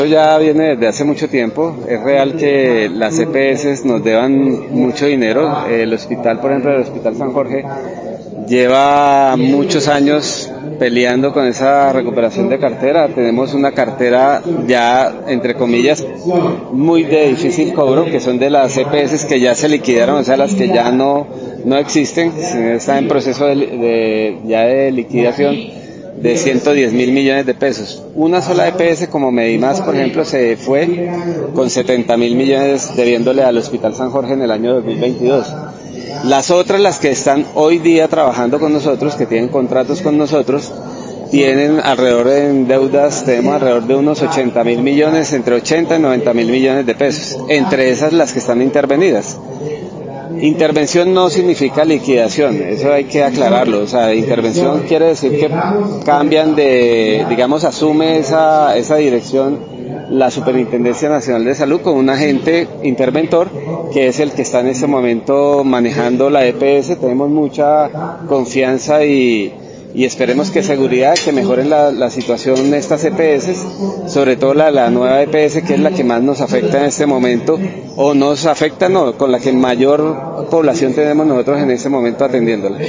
Eso ya viene desde hace mucho tiempo. Es real que las EPS nos deban mucho dinero. El hospital, por ejemplo, el Hospital San Jorge, lleva muchos años peleando con esa recuperación de cartera. Tenemos una cartera ya, entre comillas, muy de difícil cobro, que son de las EPS que ya se liquidaron, o sea, las que ya no existen, están en proceso ya de liquidación, de 110.000 millones de pesos. Una sola EPS como Medimás, por ejemplo, se fue con 70.000 millones debiéndole al Hospital San Jorge en el año 2022. Las otras, las que están hoy día trabajando con nosotros, que tienen contratos con nosotros, tienen alrededor en deudas, tenemos alrededor de unos 80.000 millones, entre 80 y 90.000 millones de pesos, entre esas las que están intervenidas. Intervención no significa liquidación, eso hay que aclararlo. O sea, intervención quiere decir que cambian digamos, asume esa dirección la Superintendencia Nacional de Salud con un agente interventor que es el que está en este momento manejando la EPS. Tenemos mucha confianza y esperemos que seguridad, que mejoren la situación de estas EPS, sobre todo la nueva EPS, que es la que más nos afecta en este momento, o nos afecta, no, con la que mayor población tenemos nosotros en este momento atendiéndola.